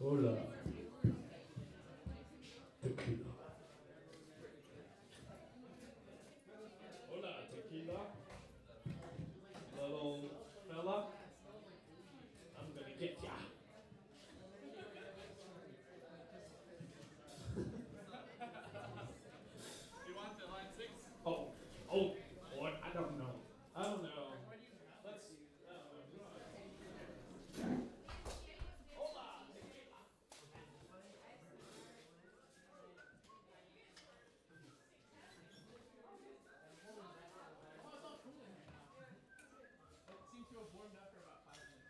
Hola, tequila. Hola, tequila. Little fella. I'm gonna get ya. You want the line 6? Oh, oh, what? I don't know. I don't know. Let's. Hola, tequila. It seems to have warmed up for about 5 minutes.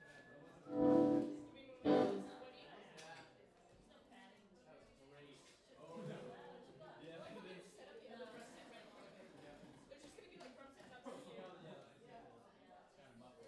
That was great. Oh, no. Yeah, it is. Kind of muffled.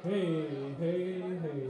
Hey, hey, hey.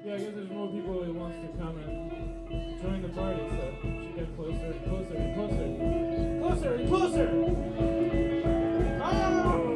Yeah, I guess there's more people who wants to come and join the party, so we should get closer and closer and closer. Closer and closer! Oh!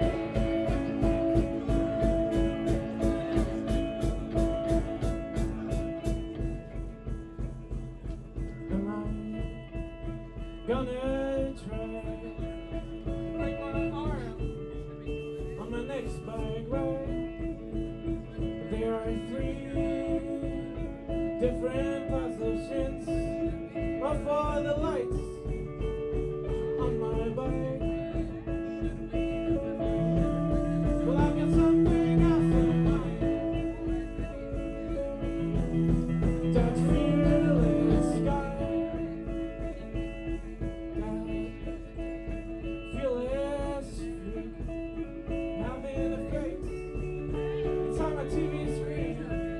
Am I gonna try break my arm on my next bike ride? There are three different positions for the lights on my bike. Well, I've got something else in mind. That feel in the sky. That fearless freak having a face. It's on my TV screen.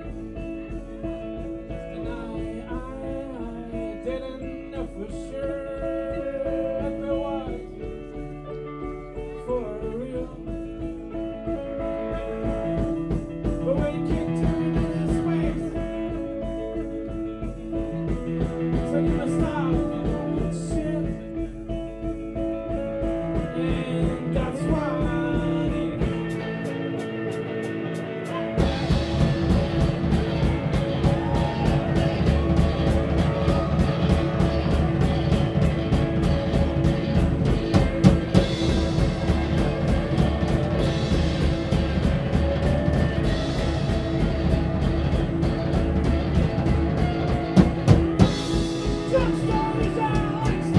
And I didn't know for sure if it was for real. But when you kicked into his face, said you must stop shit. And that's why I need some stories I like.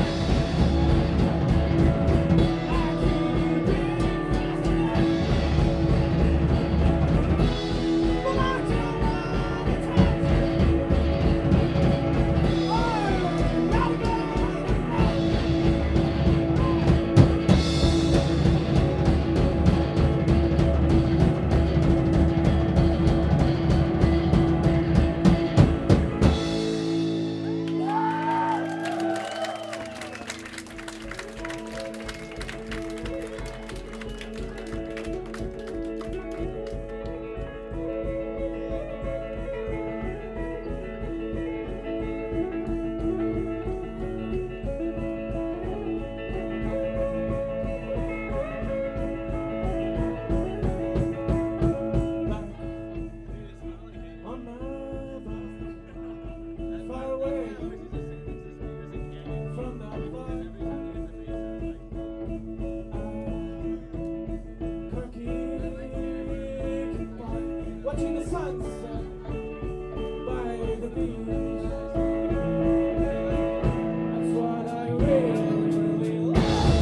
I keep it fascinating. But I don't want to touch it. Oh, not on my bike, far away from the fire. Keep on watching the sunset by the beach. That's what I really like.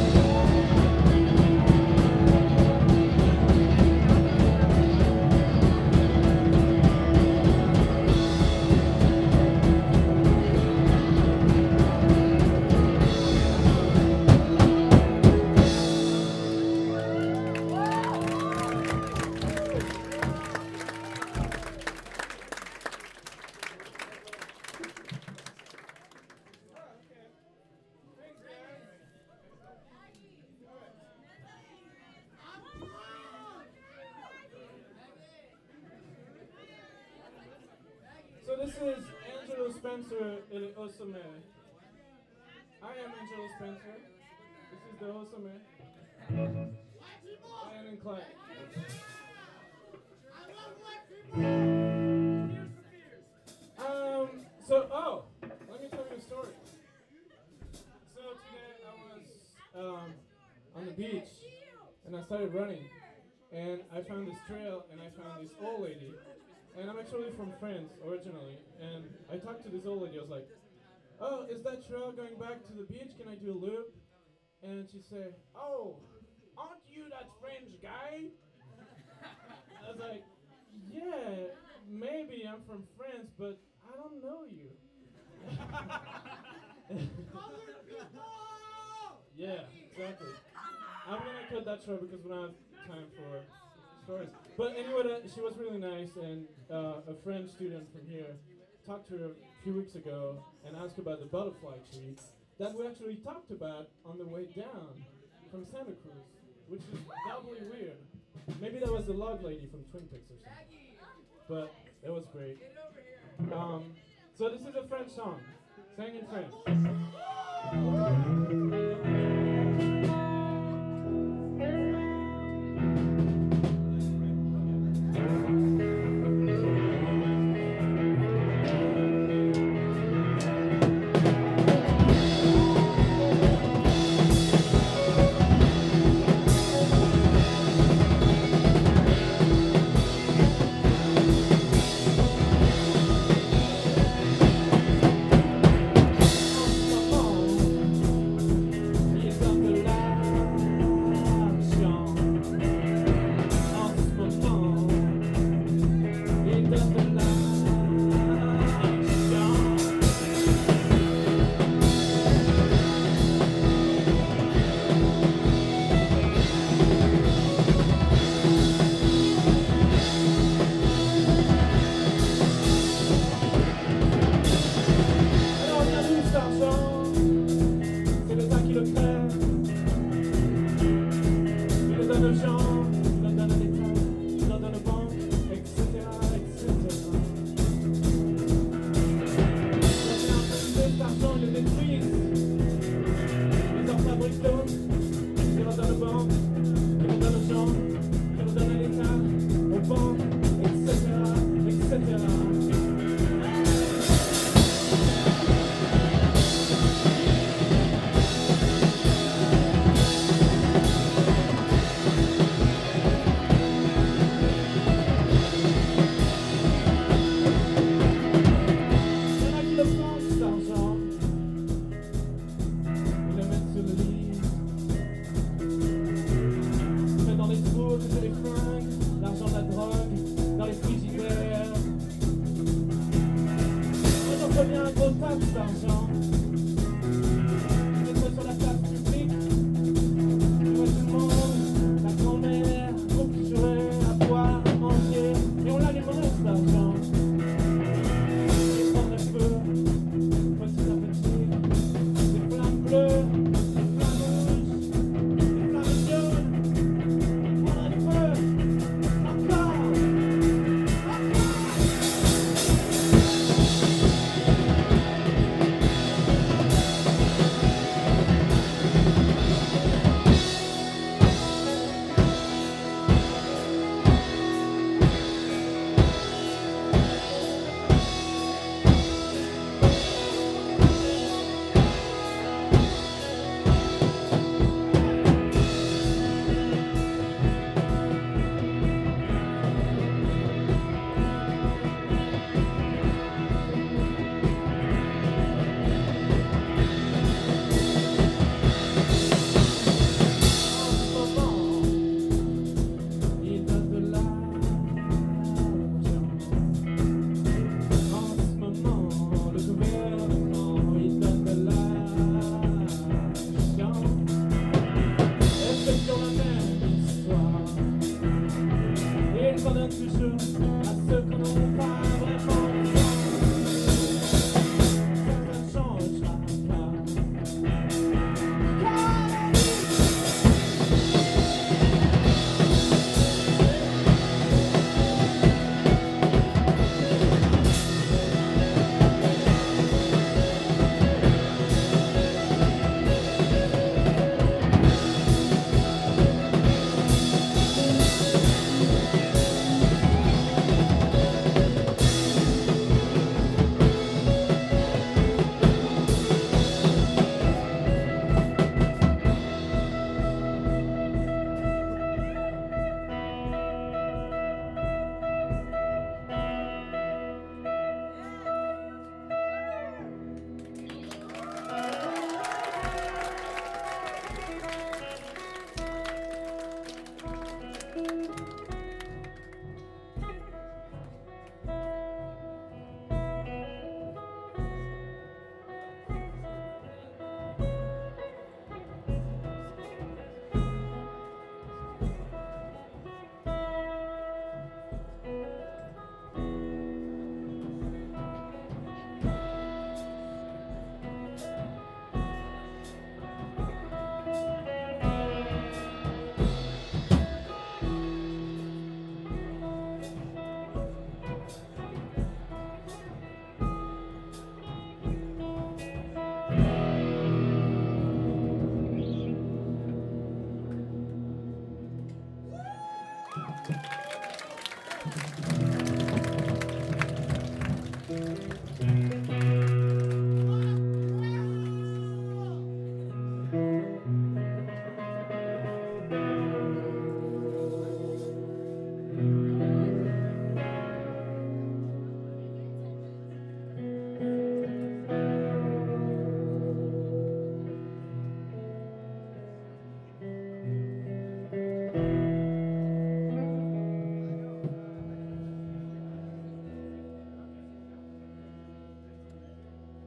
So this is Angelo Spencer El Osome. I am Angelo Spencer. This is the Osome. Ryan and Clyde. Let me tell you a story. So today I was on the beach and I started running and I found this trail and I found this old lady. And I'm actually from France originally, and I talked to this old lady. I was like, "Oh, is that trail going back to the beach? Can I do a loop?" And she said, "Oh, aren't you that French guy?" I was like, "Yeah, maybe I'm from France, but I don't know you." Yeah, exactly. I'm gonna cut that short because we don't have time for stories. But anyway, she was really nice, and a French student from here talked to her a few weeks ago and asked about the butterfly tree that we actually talked about on the way down from Santa Cruz, which is doubly weird. Maybe that was the log lady from Twin Peaks or something. But It was great. So this is a French song, sang in French.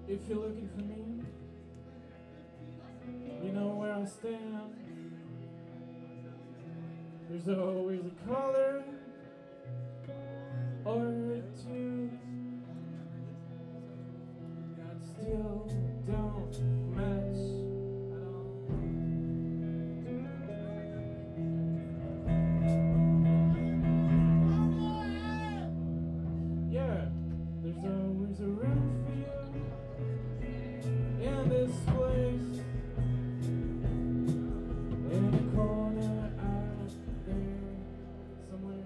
If you're looking for me, you know where I stand. There's always a color or two that still don't match at all. Yeah, there's always a room for you in this place, in a corner out there somewhere.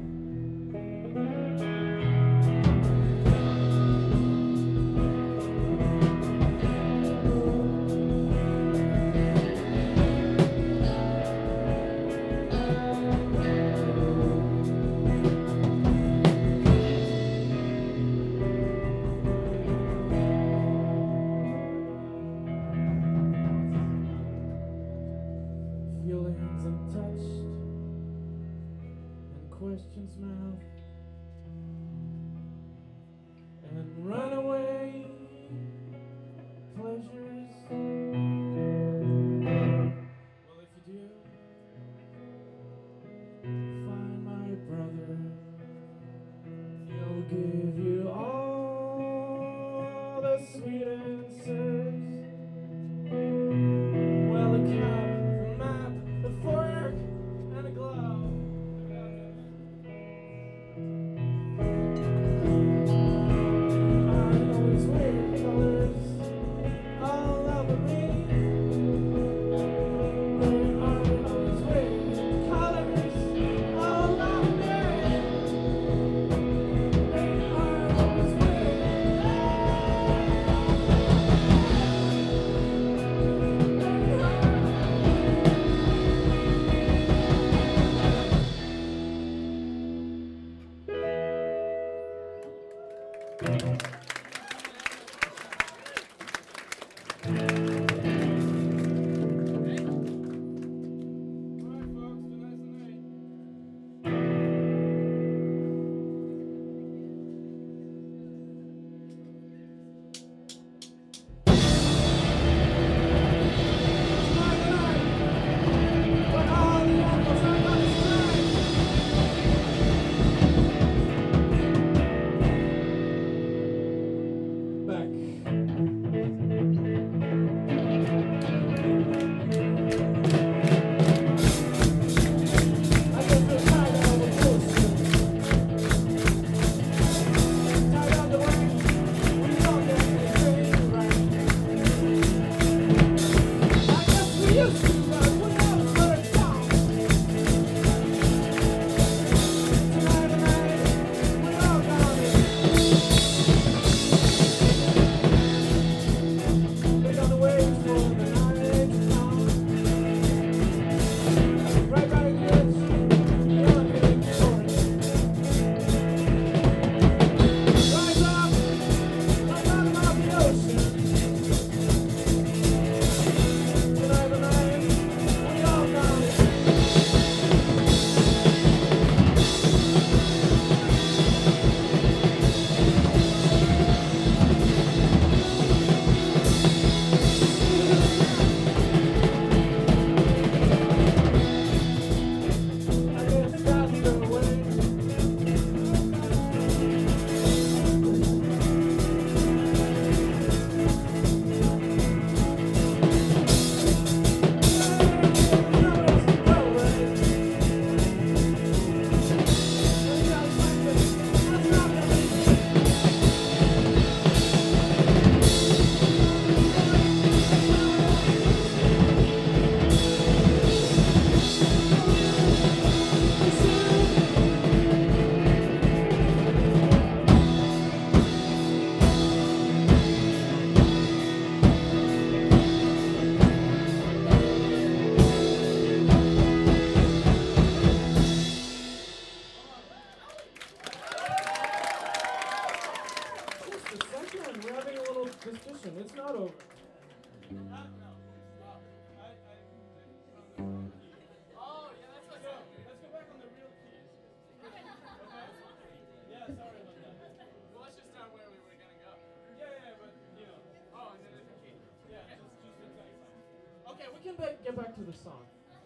Feelings untouched and questions mouth and runaway pleasures. Well, if you do, find my brother. He'll give you all the sweet answers. Well, a cup, a map, a fork, and a glove. I always wear colors all over me. They are always wear colors all over me. They are always wear. Alright, folks, tonight's the night. Tonight's the night when all the animals are gonna strike. Back. I guess they're tired of the bullshit. Tired of the way we talk and we say right. I guess we used to, but we never heard it down. Tonight, we all got it. They're gonna wait for the night to come. Right by the edge, you're getting for it. Rise up, right bottom of the ocean. Tonight, we all got it. I guess that's the way. Just a second, we're having a little discussion. It's not over. Oh, yeah, let's go. Let's go back on the real keys. Okay? Yeah, sorry about that. Well, let's just start where we were gonna go. Yeah, but, you know. can get back to the song.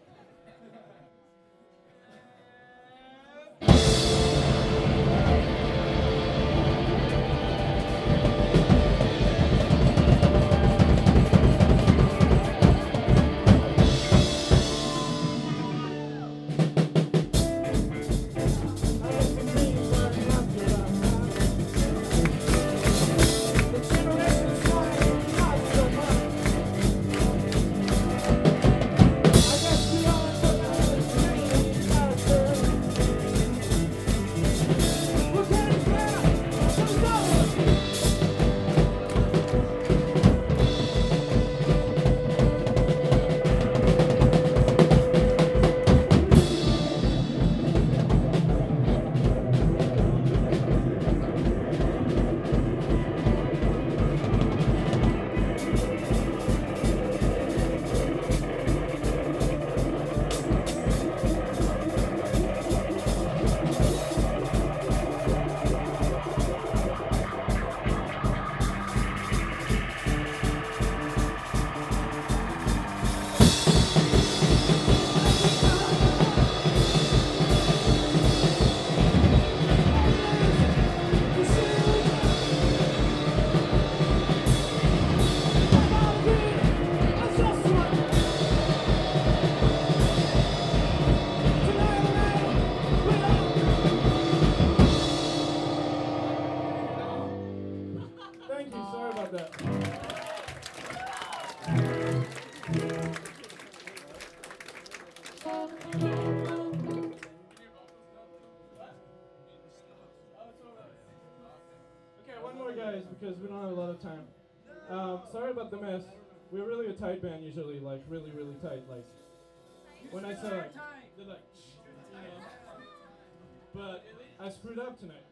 Thank you, sorry about that. Okay, one more, guys, because we don't have a lot of time. Sorry about the mess. We're really a tight band usually, like really, really tight. Like when I say like, they're like, you know. But I screwed up tonight.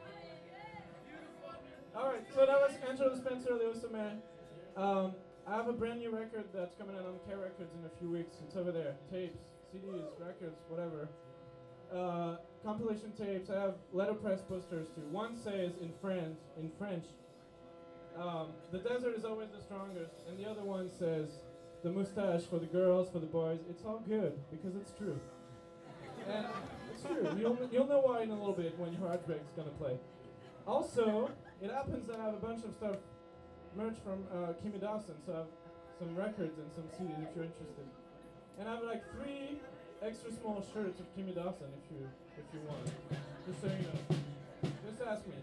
Alright, so that was Angelo Spencer, Leo Man. I have a brand new record that's coming out on K Records in a few weeks. It's over there. Tapes, CDs, records, whatever. Compilation tapes. I have letterpress posters too. One says in French, the desert is always the strongest, and the other one says, the mustache for the girls, for the boys, it's all good, because it's true. And it's true. You'll know why in a little bit when your Heartbreak's gonna play. Also, it happens that I have a bunch of stuff merch from Kimmy Dawson, so I have some records and some CDs if you're interested. And I have like 3 extra small shirts of Kimmy Dawson if you want. Just so you know. Just ask me.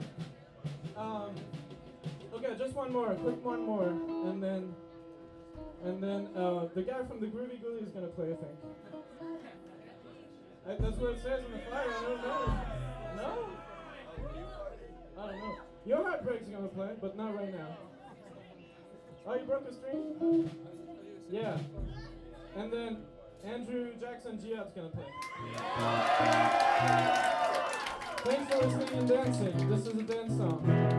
Okay, just one more, quick one more, and then the guy from the Groovy Ghoulie is gonna play, I think. That's what it says on the flyer. I don't know. No? I don't know. Your Heartbreak's gonna play, but not right now. Oh, you broke a string? Yeah. And then Andrew Jackson Giat's gonna play. Thanks for listening and dancing. This is a dance song.